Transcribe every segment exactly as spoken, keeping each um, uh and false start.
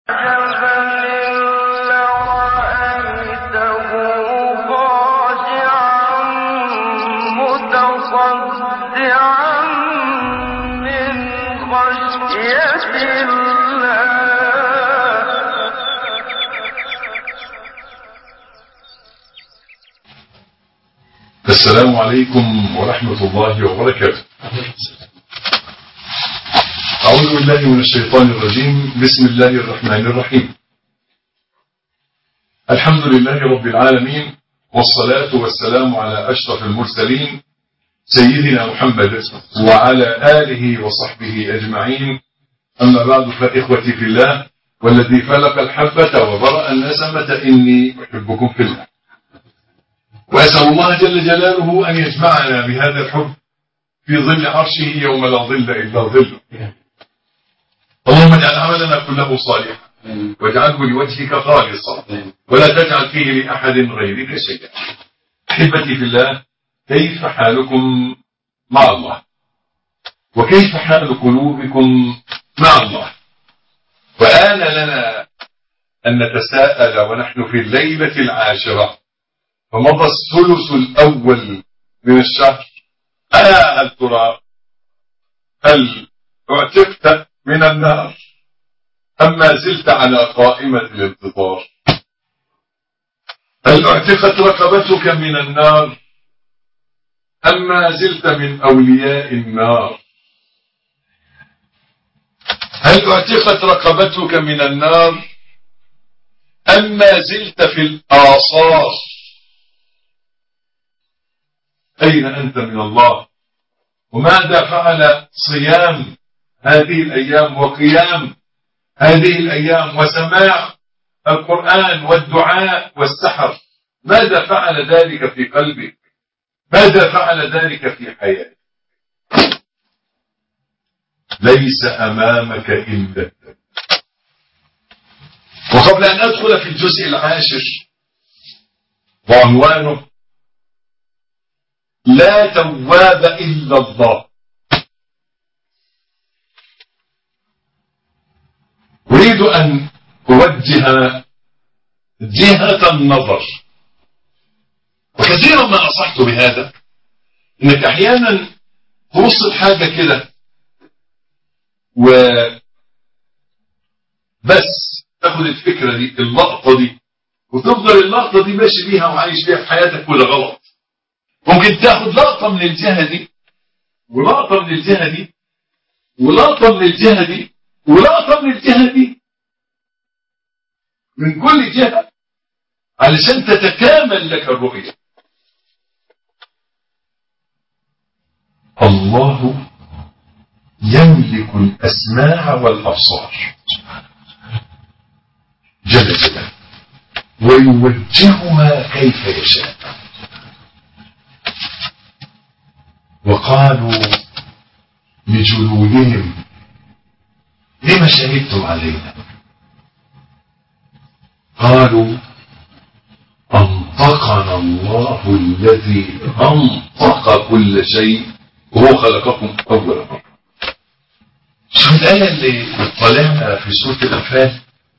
السلام عليكم ورحمة الله وبركاته. أعوذ بالله من الشيطان الرجيم. بسم الله الرحمن الرحيم. الحمد لله رب العالمين، والصلاة والسلام على أشرف المرسلين سيدنا محمد وعلى آله وصحبه أجمعين. أما بعد، فإخوتي في الله والذي فلق الحبة وبرأ النسمة إني أحبكم في الله، وأسأل الله جل جلاله أن يجمعنا بهذا الحب في ظل عرشه يوم لا ظل إلا ظله. اللهم اجعل عملنا كله صالحا واجعله لوجهك خالصا ولا تجعل فيه لأحد غيرك شيئا. أحبتي في الله، كيف حالكم مع الله؟ وكيف حال قلوبكم مع الله؟ وآن لنا أن نتساءل ونحن في الليلة العاشرة، فمضى الثلث الأول من الشهر. ألا هل ترى هل اعتقت من النار أم ما زلت على قائمة الانتظار؟ هل اعتقت رقبتك من النار أم ما زلت من أولياء النار؟ هل اعتقت رقبتك من النار أم ما زلت في الآصار؟ أين أنت من الله؟ وماذا فعل صيام هذه الأيام وقيام هذه الأيام وسماع القرآن والدعاء والسحر؟ ماذا فعل ذلك في قلبك؟ ماذا فعل ذلك في حياتك؟ ليس أمامك إلا الذنب. وقبل أن أدخل في الجزء العاشر وعنوانه لا تواب إلا الله، أريد أن أوجه جهة النظر، وكثيرا ما نصحت بهذا، إنك أحيانا توصل حاجة كده وبس تاخد الفكرة دي، اللقطة دي، وتفضل اللقطة دي ماشي بيها وعايش بيها في حياتك، وده غلط. ممكن تاخد لقطة من الجهة دي ولقطة من الجهة دي ولقطة من الجهة دي ولقطة من الجهة دي، من كل جهة، علشان تتكامل لك الرؤية. الله يملك الأسماع والأبصار جل جلاله، ويوجهها كيف يشاء. وقالوا لجلودهم لما شهدتم علينا؟ قالوا أنطقنا الله الذي أنطق كل شيء وهو خلقكم أول مرة. شوف الآية اللي طلعنا في سورة الأنفال: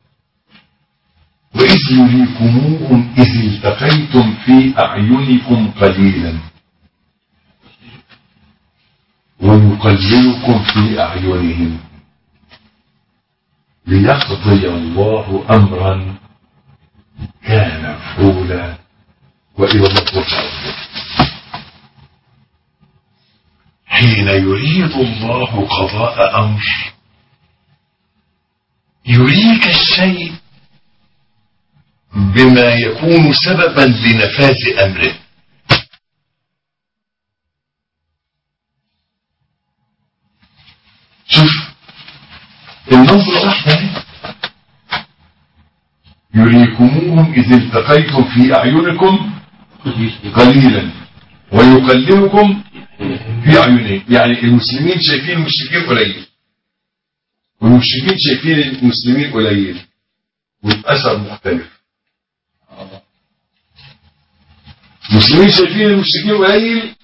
وإذ يريكموهم إذ التقيتم في أعينكم قليلا ويقللكم في أعينهم ليقضي الله أمرا كان مفعولا وإلى الله ترجع الأمور. حين يريد الله قضاء أمر يريك الشيء بما يكون سببا لنفاذ أمره. شوف النظرة واحدة: يريكموهم إذ التقيتم في أعينكم قليلا ويقللكم في أعينهم. يعني المسلمين شايفين المشركين قليل، والمشركين شايفين المسلمين قليل، والأثر مختلف. المسلمين شايفين المشركين قليل،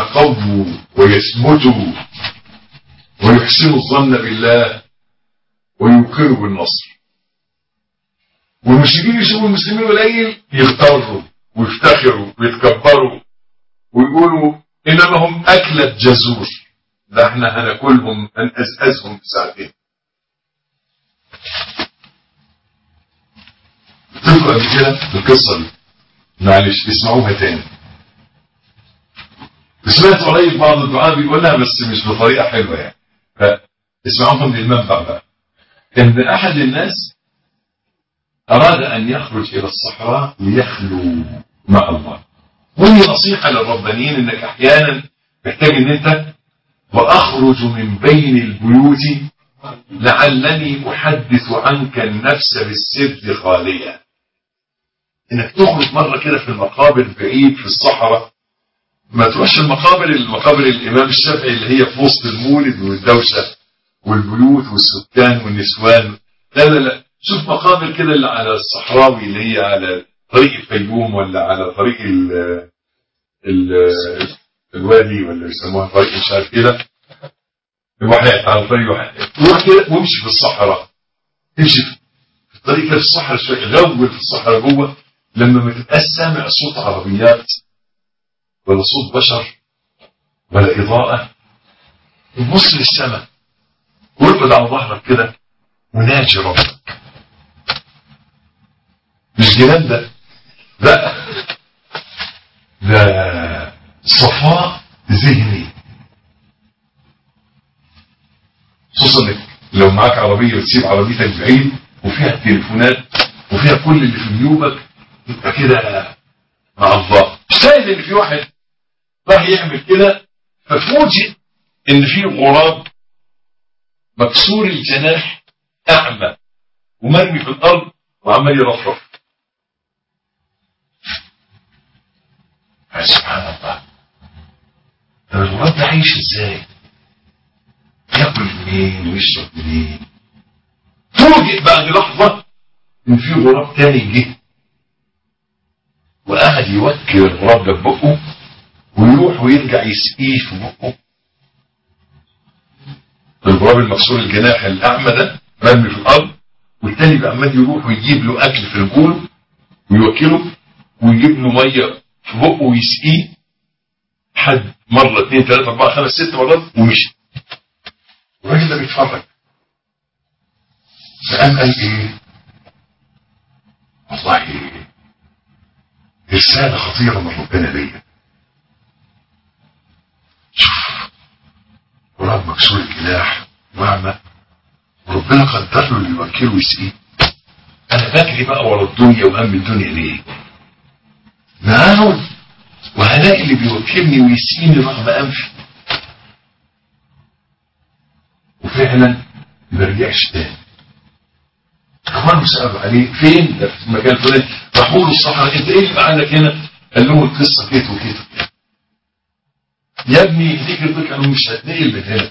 هيتقووا ويثبتوا ويحسنوا الظن بالله ويوقنوا بالنصر، والمشركين يشوفوا المسلمين قليل يغتروا ويفتخروا ويتكبروا ويقولوا انما هم اكلة جزور، ده احنا هناكلهم هنقزقزهم في ساعتين. تذكروا قبل كده القصه دي، معلش اسمعوها تاني. سمعت قريب بعض الدعاء بيقولها بس مش بطريقه حلوه يعني، فاسمعوها من المنبع بقى. ان احد الناس اراد ان يخرج الى الصحراء ليخلو مع الله، ودي نصيحه للربانيين انك احيانا محتاج ان انت واخرج من بين البيوت لعلني احدث عنك النفس بالسر خاليا. انك تخرج مره كده في المقابر بعيد في الصحراء، ما تروحش المقابر المقابر الامام الشافعي اللي هي في وسط المولد والدوشه والبيوت والسكان والنسوان، لا لا لا، شوف مقابر كده اللي على الصحراوي اللي هي على طريق الفيوم ولا على طريق ال ال الوادي ولا يسموها طريق مش عارف كده، الواحات على طريق واحد، روح كده وامشي في الصحراء، امشي في الطريق كده في الصحراء شويه، غول في الصحراء جوه، لما ما تبقاش سامع صوت عربيات ولا صوت بشر ولا اضاءه، وبص للسماء وارقد على ظهرك كده وناجي ربك. مش جنان ده، لا ده صفاء ذهني. خصوصا انك لو معاك عربيه وتسيب عربيتك بعيد وفيها التليفونات وفيها كل اللي في جيوبك، تبقى كده مع الله. شايف ان في واحد راح يعمل كده ففوجئ ان في غراب مكسور الجناح اعمى ومرمي في الارض وعمال يرفرف. سبحان الله، طب الغراب ده عايش ازاي؟ ياكل منين ويشرب منين؟ فوجئ بعد لحظه ان في غراب تاني جه وقعد يوكل الغراب ده ببقه ويروح ويرجع يسقيه في بقه. الغراب المكسور الجناح الاعمى ده مرمي في الارض، والتاني بقى عمال يروح ويجيب له اكل في رجوله ويوكله ويجيب له ميه في بقه ويسقيه حد مره اثنين ثلاثه اربعه خمس ست مرات ومشي. الراجل ده بيتفرج فقام قال ايه؟ والله رساله خطيره من ربنا ليا. شوف غراب مكسور الجناح واعمى وربنا قدر له اللي يوكله ويسقيه. انا بجري بقى ورا الدنيا وهم الدنيا ليه؟ معاهم وهلاقي اللي بيوكلني ويسقيني رغم انفي. وفعلا ما رجعش تاني. اخوانه سالوا عليه فين؟ ده في المكان الفلاني. راحوا له الصحراء، انت ايه اللي قعدك هنا؟ قال لهم القصه كده وكده. يا ابني يهديك يرضيك، قالوا مش هتنقل من هنا.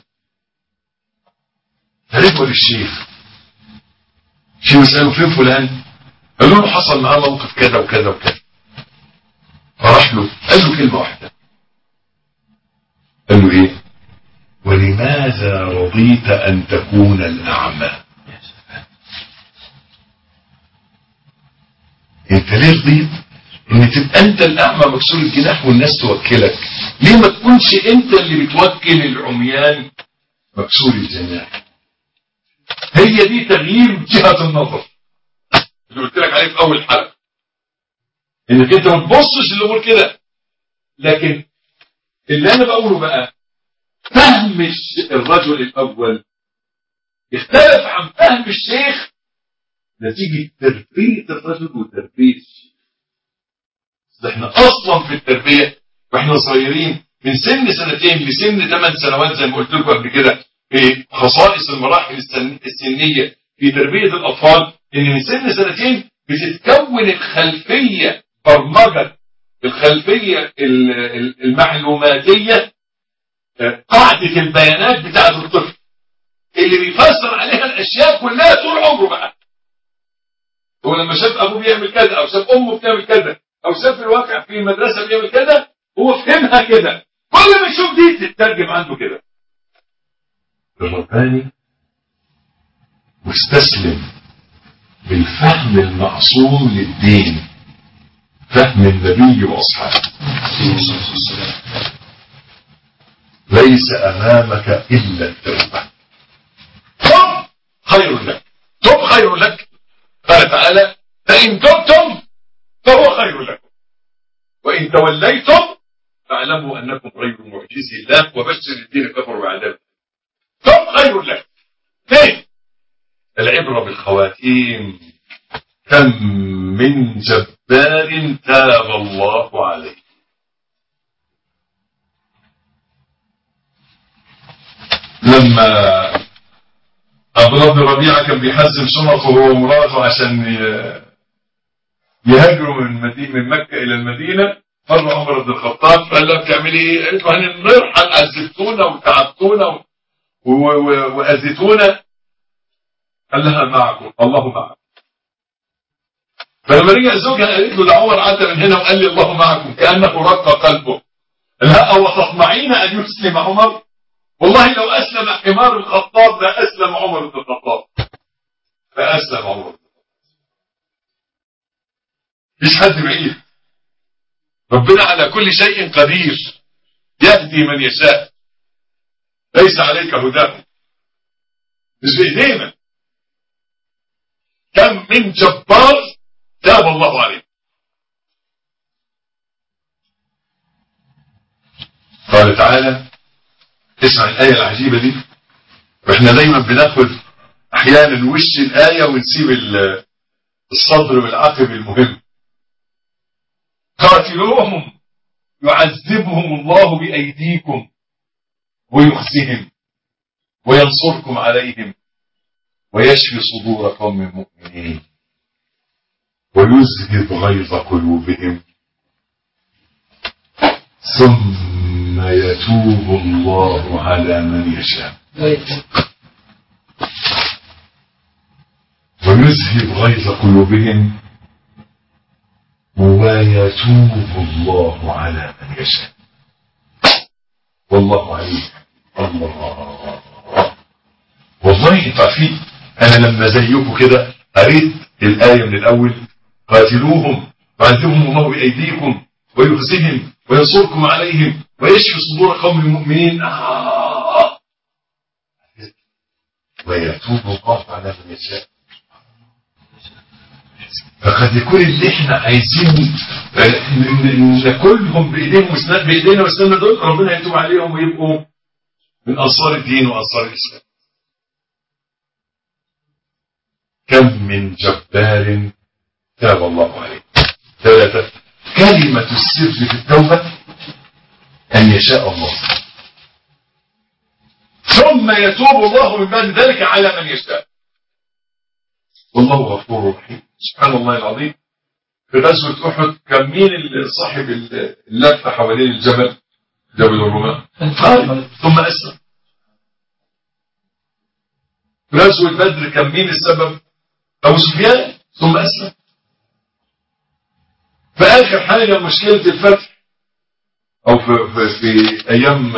فرجعوا للشيخ. الشيخ سالوا فين فلان؟ قالوا له حصل معاه موقف كذا وكذا وكذا. فراح له قال له كلمه واحده. قال له ايه؟ ولماذا رضيت ان تكون الاعمى؟ انت ليه رضيت ان تبقى انت الاعمى مكسور الجناح والناس توكلك؟ ليه ما تكونش انت اللي بتوكل العميان مكسور الجناح؟ هي دي تغيير جهة النظر اللي قلت لك عليه في اول حلقة، انك انت ما تبصش الامور كده. لكن اللي انا بقوله بقى فهم الرجل الاول اختلف عن فهم الشيخ نتيجة تربية الرجل وتربية الشيخ. احنا اصلا في التربية واحنا صغيرين من سن سنتين لسن ثمان سنوات زي ما قلت لكم قبل كده، في خصائص المراحل السنية في تربية الاطفال، ان من سن سنتين بتتكون الخلفية، برمجة الخلفية المعلوماتية، قاعدة البيانات بتاعة الطفل اللي بيفسر عليها الاشياء كلها طول عمره بقى. هو لما شاف ابوه بيعمل كذا او شاف امه بتعمل كذا او شاف الواقع في المدرسه بيعمل كذا، هو فهمها كده، كل ما يشوف دي تترجم عنده كده. الرباني واستسلم بالفهم المعصوم للدين، فهم النبي واصحابه. ليس امامك الا التوبه. تب خير لك، تب خير لك. قال تعالى: فان تبتم فهو خير لكم وان توليتم فاعلموا انكم غير معجزي الله وبشر الذين كفروا بعذاب. تب خير لك. ليه؟ العبره بالخواتيم. كم من جبار تاب الله عليه. لما عبد الله بن ربيعه كان بيحزم شنطه هو ومراته عشان يهاجروا من من مكه الى المدينه، مر عمر بن الخطاب قال له: بتعملي ايه؟ قالت له: هنرحل، عذبتونا وتعبتونا واذيتونا. قال لها: معكم الله معكم. فلما رجع زوجها قالت له: ده عمر عدى من هنا وقال لي الله معكم، كانه رق قلبه. قال لها: او تطمعين ان يسلم عمر؟ والله لو اسلم حمار الخطاب لاسلم عمر بن الخطاب. فاسلم عمر بن الخطاب. مفيش حد بعيد. ربنا على كل شيء قدير، يهدي من يشاء. ليس عليك هداهم، مش بايدينا. كم من جبار تاب الله عليه. قال تعالى: اسمع الآية العجيبة دي، واحنا دايما بناخد احيانا وش الآية ونسيب الصدر والعقب المهم. قاتلوهم يعذبهم الله بأيديكم ويخزهم وينصركم عليهم ويشفي صدور قوم مؤمنين ويذهب غيظ قلوبهم ثم يتوب الله على من يشاء ويذهب غيظ قلوبهم ويتوب الله على من يشاء والله عليم. الله والله انتوا عارفين، انا لما زيكم كده قريت الايه من الاول: قاتلوهم يعذبهم الله بايديكم ويخزهم وينصركم عليهم ويشفي صدور قوم مؤمنين. آه. ويتوب الله على من يشاء. فقد يكون اللي احنا عايزين ناكلهم بايديهم وسنان بايدينا وسنان دول ربنا يتوب عليهم ويبقوا من انصار الدين وانصار الاسلام. كم من جبار تاب الله عليه. ثلاثة: كلمة السر في التوبة أن يشاء الله ثم يتوب الله من بعد ذلك على من يشاء والله غفور رحيم. سبحان الله العظيم. في غزوة أحد كان مين صاحب اللفة حوالين الجبل جبل الرماة؟ خالد ثم أسلم. في غزوة بدر كان مين السبب؟ أبو سفيان ثم أسلم. في آخر حاجة مشكلة الفتح أو في, في, في أيام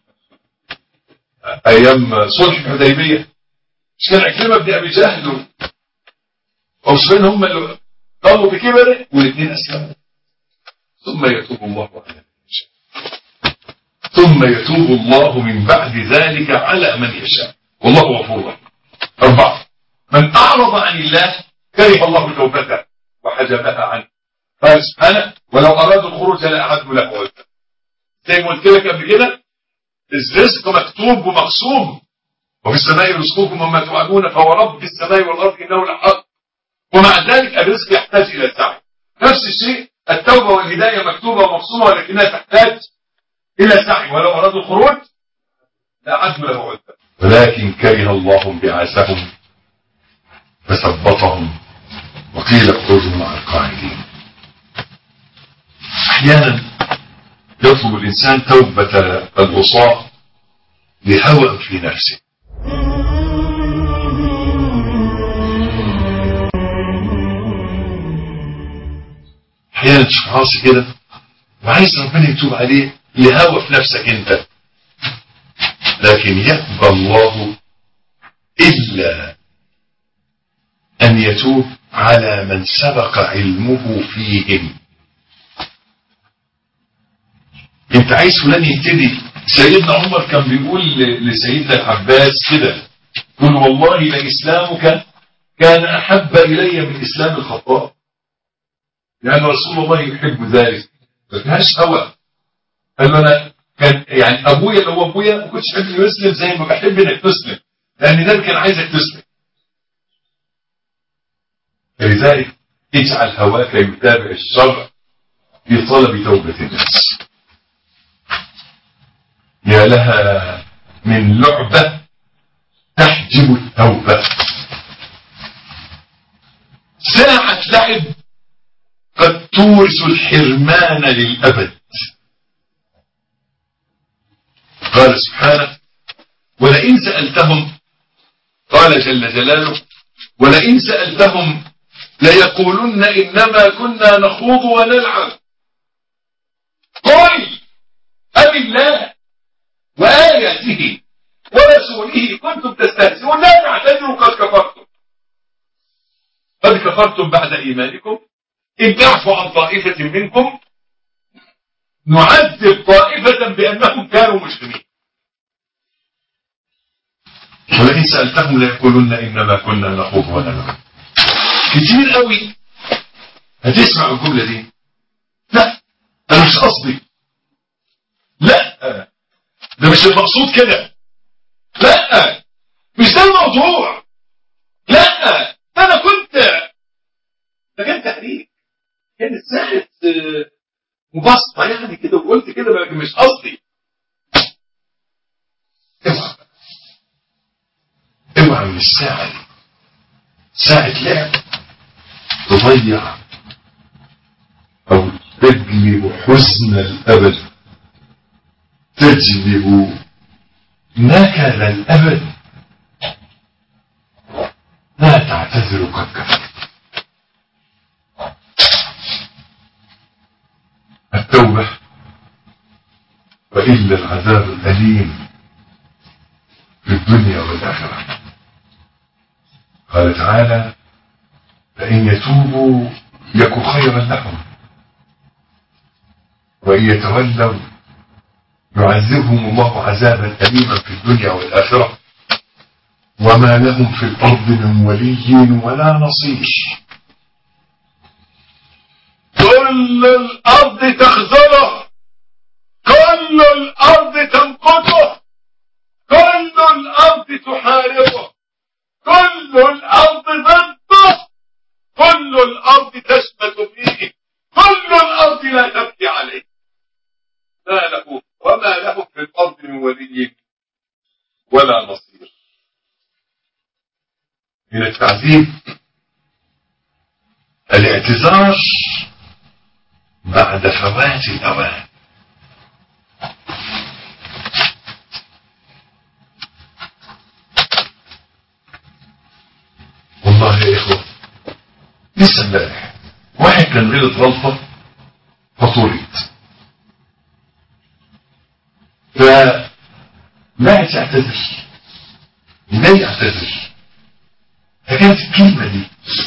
أيام صلح الحديبية، مش كان عكرمة بن أبي جهل أو سفيان هم اللي قاموا بكبره والاثنين أسلموا. ثم يتوب الله على من يشاء ثم يتوب الله من بعد ذلك على من يشاء والله غفور رحيم. أربعة: من أعرض عن الله كره الله توبته وحجبها عنه. قال سبحانه: ولو أرادوا الخروج لأعدوا له عدة. زي ما قلت لك قبل كده، الرزق مكتوب ومقسوم، وفي السماء رزقكم وما توعدون فهو رب السماء والأرض إنه لحق، ومع ذلك الرزق يحتاج إلى سعي. نفس الشيء التوبة والهداية مكتوبة ومقسومة ولكنها تحتاج إلى سعي. ولو أرادوا الخروج لأعدوا له عدة ولكن كره الله انبعاثهم فثبطهم وقيل اخرجوا مع القاعدين. احيانا يطلب الانسان توبة العصاة لهوى في نفسه. احيانا تشوف عاصي كده وعايز ربنا يتوب عليه لهوى في نفسك انت، لكن يقبل الله الا أن يتوب على من سبق علمه فيهم. انت عايز فلان يهتدي. سيدنا عمر كان بيقول لسيدنا العباس كده، قل والله لإسلامك كان أحب إلي من إسلام الخطاب، لأن رسول الله يحب ذلك. ما فيهاش هوى. قال له أنا كان يعني أبويا اللي هو أبويا ما كنتش أحب إنه يسلم زي ما بحب إنك تسلم، لأن ده كان عايزك تسلم. فلذلك اجعل هواك يتابع الشرع في طلب توبة الناس. يا لها من لعبة تحجب التوبة. ساعة لعب قد تورث الحرمان للأبد. قال سبحانه ولئن سألتهم، قال جل جلاله ولئن سألتهم ليقولن إنما كنا نخوض ونلعب. قل أب الله وآياته ورسوله كنتم تستهزئون لا تعتذروا قد كفرتم قد كفرتم بعد إيمانكم إن تعفوا عن طائفة منكم نعذب طائفة بأنهم كانوا مجرمين. ولئن سألتهم ليقولن إنما كنا نخوض ونلعب. كتير قوي هتسمع الجملة دي، لا أنا مش قصدي، لا ده مش المقصود كده، لا مش ده الموضوع، لا ده أنا كنت ده كان تحريك، كانت ساعة مبسطة يعني كده وقلت كده لكن مش قصدي. اوعى اوعى من الساعة دي، ساعة لعب تضيع أو تجلب حزن الأبد، تجلب نكد الأبد. لا تعتذر قد كفرت. التوبة وإلا العذاب الأليم في الدنيا والآخرة. قال تعالى فإن يتوبوا يكن خيرا لهم وإن يتولوا يعذبهم الله عذابا أليما في الدنيا والآخرة وما لهم في الأرض من ولي ولا نصير. كل الأرض تخذله، كل الأرض تنقضه، كل الأرض تحاربه، كل الأرض ضده، كل الأرض تشمت فيه، كل الأرض لا تبكي عليه. ما له وما له في الأرض من ولي ولا نصير. من التعذيب الاعتذار بعد فوات الأوان. والله يا إخوة لسه امبارح واحد كان غلط غلطة فطرد، فلا يعتذر لا يعتذر، فكانت الكلمة دي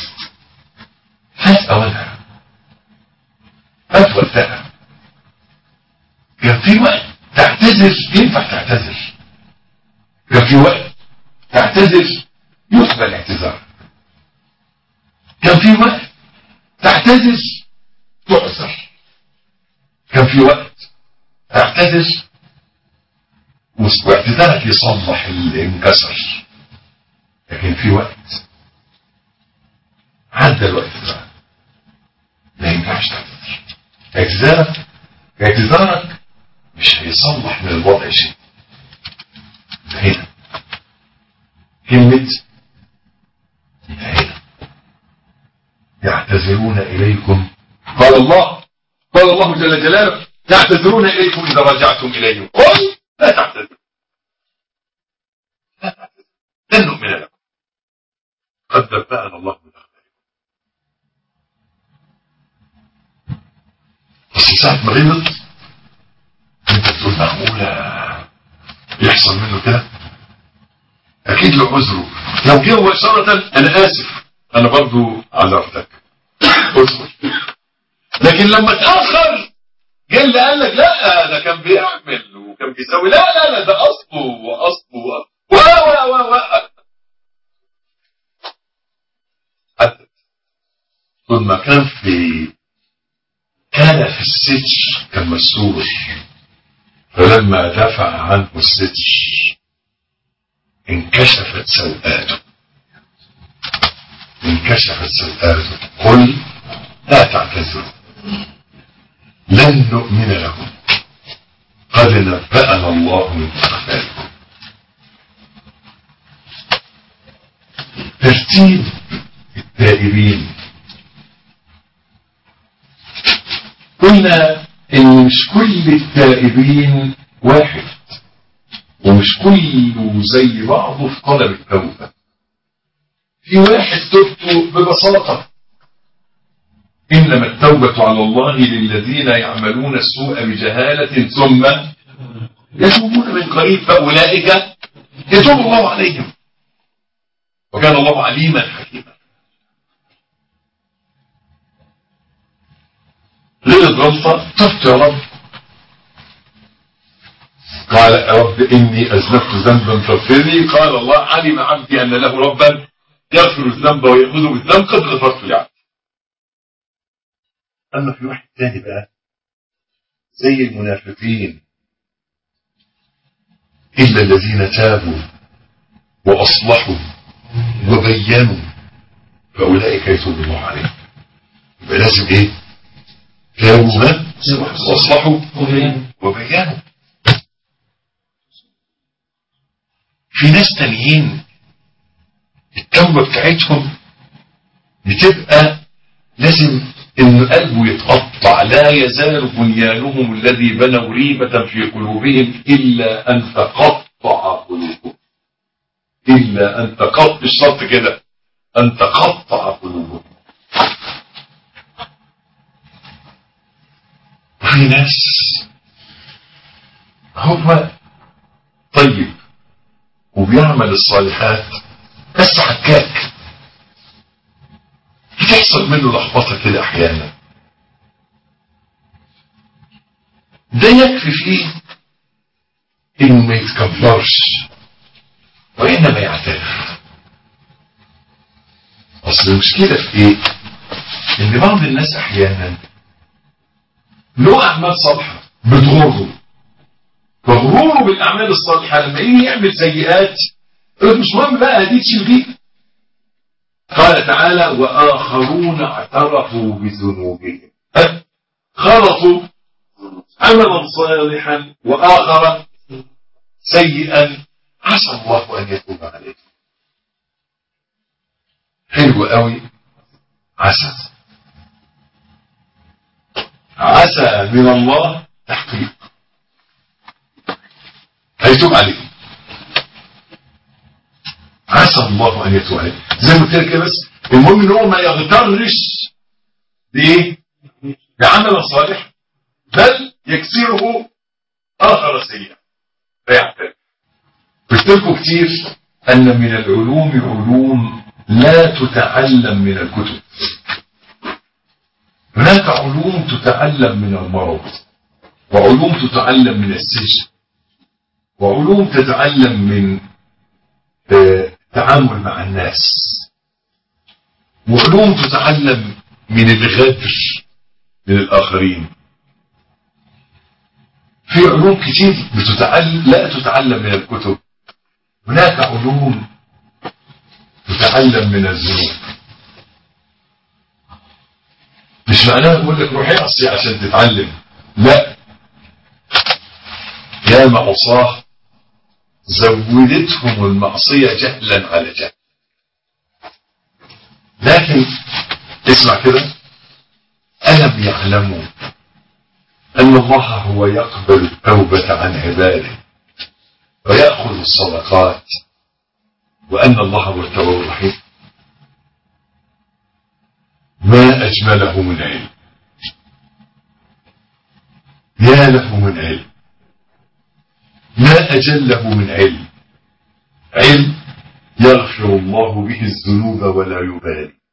فات أولها فات وقتها. كان في وقت تعتذر ينفع تعتذر، كان في وقت تعتذر يقبل اعتذار، كان في وقت تعتذر تعذر، كان في وقت تعتذر واعتذارك يصلح اللي انكسر، لكن في وقت عدى الوقت ده ما ينفعش تعتذر. اعتذارك اعتذارك مش هيصلح من الوضع شيء. انتهينا كلمة انتهينا. يعتذرون إليكم قال الله قال الله جل جلاله يعتذرون إليكم إذا رجعتم إليهم قل لا تعتذروا لا تعتذروا لن نؤمن لكم قد نبأنا الله من أخباركم. بس ساعة ما غلط انت تقول معقولة يحصل منه كده؟ أكيد له عذره. لو جه مباشرة أنا آسف انا برضو عذرتك اصبر. لكن لما تاخر جه اللي قال لك لا ده كان بيعمل وكان بيسوي، لا لا لا ده اصله واصله و و و و حتى طول ما كان في كان في الستر كان مسرور، فلما دفع عنه الستر انكشفت سوءاته انكشفت سوءاته قل لا تعتذروا لن نؤمن لكم قد نبأنا الله من أخباركم. ترتيب التائبين، قلنا ان مش كل التائبين واحد ومش كله زي بعضه في طلب التوبة. في واحد توبته ببساطة إنما التوبة على الله للذين يعملون السوء بجهالة ثم يتوبون من قريب فأولئك يتوب الله عليهم وكان الله عليما حكيما. غير الغلطة تبت يا رب، قال يا رب إني أذنبت ذنبا فاغفر لي، قال الله علم عبدي أن له ربا يغفر الذنب ويأخذه بالذنب قد غفرت لعبدي. أما في واحد تاني بقى زي المنافقين إلا الذين تابوا وأصلحوا وبينوا فأولئك يتوب الله عليهم. يبقى لازم إيه؟ تابوا وأصلحوا وبينوا. في ناس تانيين التوبة بتاعتهم بتبقى لازم ان قلبه يتقطع، لا يزال بنيانهم الذي بنوا ريبة في قلوبهم الا ان تقطع قلوبهم، الا ان تقطع الشرط كده ان تقطع قلوبهم. وفي ناس هو طيب وبيعمل الصالحات بس حكاك، بتحصل منه لخبطة كده احيانا، ده يكفي فيه انه ما يتكبرش وانما يعترف. اصل المشكلة في ايه؟ ان بعض الناس احيانا له اعمال صالحة بتغره، فغروره بالاعمال الصالحة لما يجي يعمل سيئات يقول مش مهم بقى هدي تشيل دي. قال تعالى واخرون اعترفوا بذنوبهم خلطوا عملا صالحا واخر سيئا عسى الله ان يتوب عليه. حلو قوي عسى، عسى من الله تحقيق هيتوب عليه، عسى الله ان يتوب عليه. زي ما قلت لك بس المهم ان هو ما يغترش بايه؟ بعمل صالح بل يكسره اخر سيئا فيعترف. قلت لكم كتير ان من العلوم علوم لا تتعلم من الكتب. هناك علوم تتعلم من المرض، وعلوم تتعلم من السجن، وعلوم تتعلم من التعامل مع الناس، وعلوم تتعلم من الغدر من الآخرين. في علوم كتير بتتعلم لا تتعلم من الكتب. هناك علوم تتعلم من الذنوب. مش معناها بقول لك روحي اعصي عشان تتعلم، لا، يا معصاه زودتهم المعصية جهلا على جهل. لكن اسمع كده، ألم يعلموا أن الله هو يقبل التوبة عن عباده ويأخذ الصدقات وأن الله هو التواب الرحيم. ما أجمله من علم، يا له من علم، ما أجله من علم، علم يغفر الله به الذنوب ولا يبالي.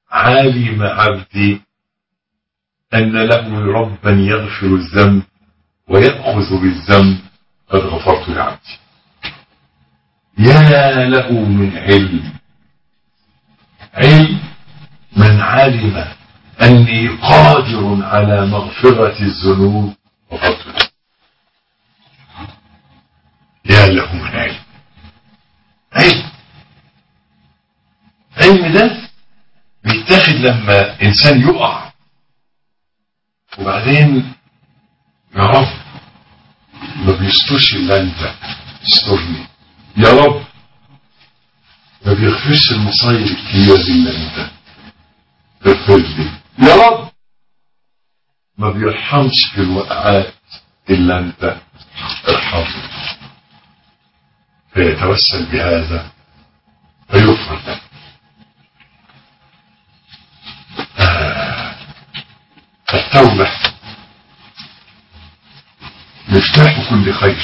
علم عبدي أن له ربا يغفر الذنب ويأخذ بالذنب قد غفرت لعبدي. يا له من علم، علم من علم أني قادر على مغفرة الذنوب غفرت له. يا له من علم. علم علم ده بيتاخد لما إنسان يقع وبعدين يا رب ما بيسترش إلا أنت استرني، يا رب ما بيغفرش المصايب الكبيرة دي إلا أنت اغفر لي، يا رب ما بيرحمش في الوقعات إلا أنت ارحمني. فيتوسل بهذا فيغفر له. آه. التوبة مفتاح كل خير،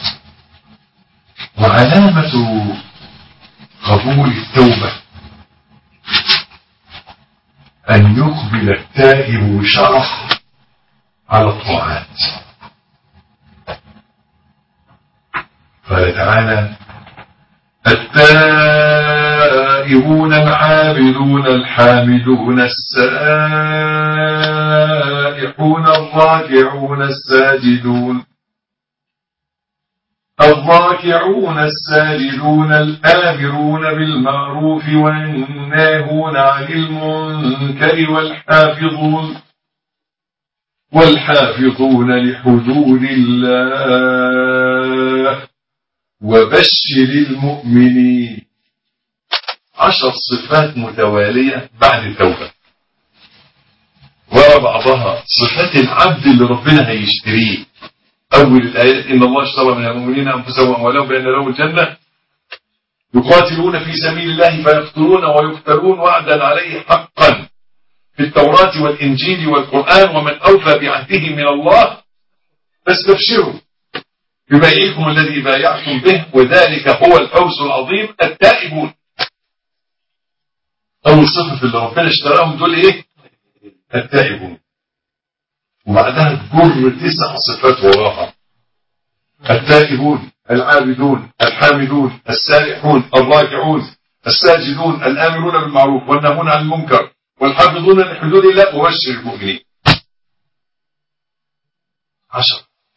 وعلامة قبول التوبة أن يقبل التائب بشرف على الطاعات. قال تعالى: التائبون العابدون الحامدون السائحون الراكعون الساجدون الراكعون الساجدون الآمرون بالمعروف والناهون عن المنكر والحافظون والحافظون لحدود الله وبشر المؤمنين. عشر صفات متوالية بعد التوبة، ورا بعضها صفات العبد اللي ربنا هيشتريه. أول الآيات: إن الله اشترى من المؤمنين أنفسهم وأموالهم بأن لهم الجنة يقاتلون في سبيل الله فيقتلون ويقتلون وعدا عليه حقا في التوراة والإنجيل والقرآن ومن أوفى بعهده من الله فاستبشروا ببيعكم الذي بايعتم به وذلك هو الفوز العظيم. التائبون أول صفة اللي ربنا اشتراهم دول إيه؟ التائبون. وبعدها تجر تسع صفات وراها: التائبون العابدون الحامدون السائحون الراكعون الساجدون الآمرون بالمعروف والناهون عن المنكر والحافظون لحدود الله وبشر المؤمنين. عشر.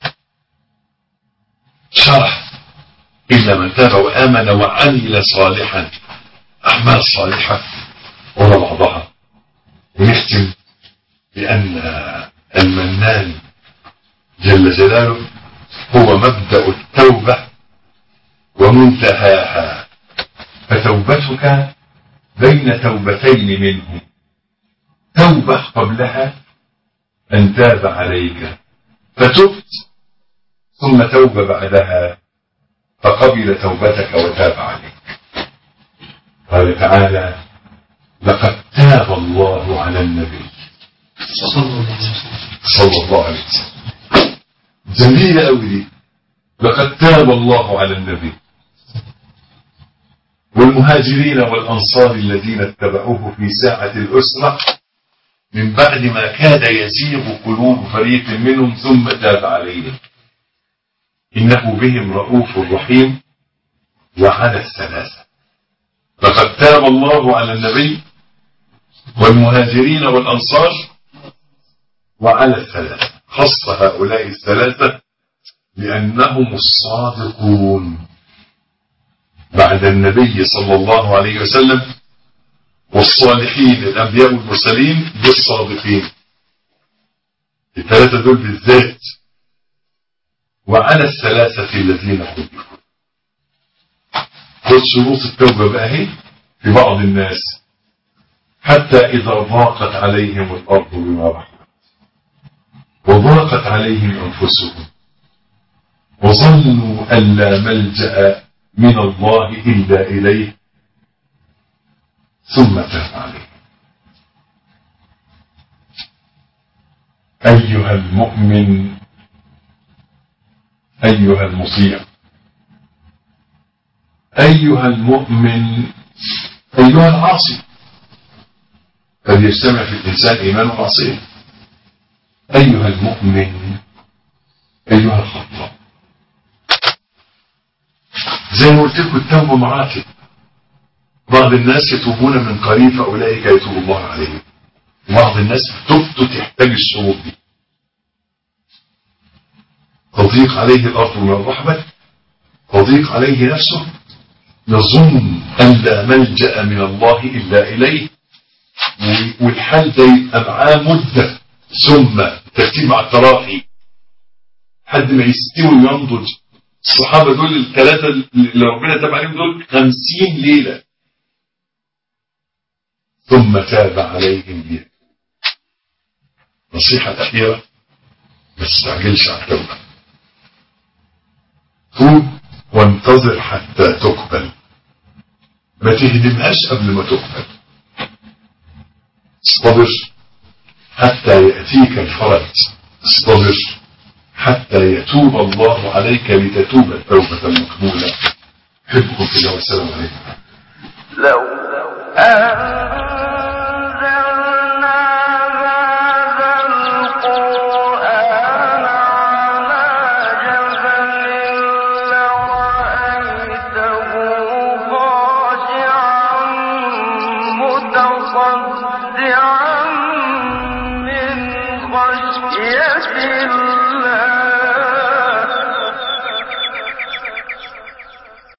شرح إلا من تاب وآمن وعمل صالحا، أعمال صالحة ورا بعضها. ونختم بأن المنان جل جلاله هو مبدأ التوبة ومنتهاها، فتوبتك بين توبتين منه: توبة قبلها أن تاب عليك فتبت، ثم توبة بعدها فقبل توبتك وتاب عليك. قال تعالى: لقد تاب الله على النبي صلى الله عليه وسلم. جميلة أوي دي، لقد تاب الله على النبي والمهاجرين والأنصار الذين اتبعوه في ساعة الأسرة من بعد ما كاد يزيغ قلوب فريق منهم ثم تاب عليهم إنه بهم رؤوف رحيم. وعلى الثلاثة: لقد تاب الله على النبي والمهاجرين والأنصار وعلى الثلاثة. خص هؤلاء الثلاثة لأنهم الصادقون بعد النبي صلى الله عليه وسلم، والصالحين الأنبياء والمرسلين بالصادقين. الثلاثة دول بالذات. وعلى الثلاثة الذين خلفوا. خذ شروط التوبة بقى هي في بعض الناس: حتى إذا ضاقت عليهم الأرض بما رحمت وضاقت عليهم أنفسهم وظنوا أن لا ملجأ من الله إلا إليه ثم تاب عليهم. أيها المؤمن، أيها المطيع، أيها المؤمن، أيها العاصي، قد يجتمع في الإنسان إيمان ومعصية. أيها المؤمن أيها الخطأ، زي ما قلت لكم التوبة مراتب. بعض الناس يتوبون من قريب فأولئك يتوب الله عليهم، بعض الناس توبته تحتاج الشروط دي. تضيق عليه الأرض من الرحمة، تضيق عليه نفسه، يظن أن لا ملجأ من الله إلا إليه، والحال ده يبقى معاه مدة، ثم ترتيب مع التراخي حد ما يستوي وينضج. الصحابة دول الثلاثة اللي ربنا تاب عليهم دول خمسين ليلة، ثم تاب عليهم ليلة. نصيحة أخيرة، ما تستعجلش على التوبة، توب وانتظر حتى تقبل، ما تهدمهاش قبل ما تقبل. اصطبر حتى يأتيك الفرج، اصطبر حتى يتوب الله عليك لتتوب التوبة المقبولة. أحبكم في الله والسلام عليكم. لو أنزلنا هذا القرآن على جبل لرأيته خاشعا متصدعا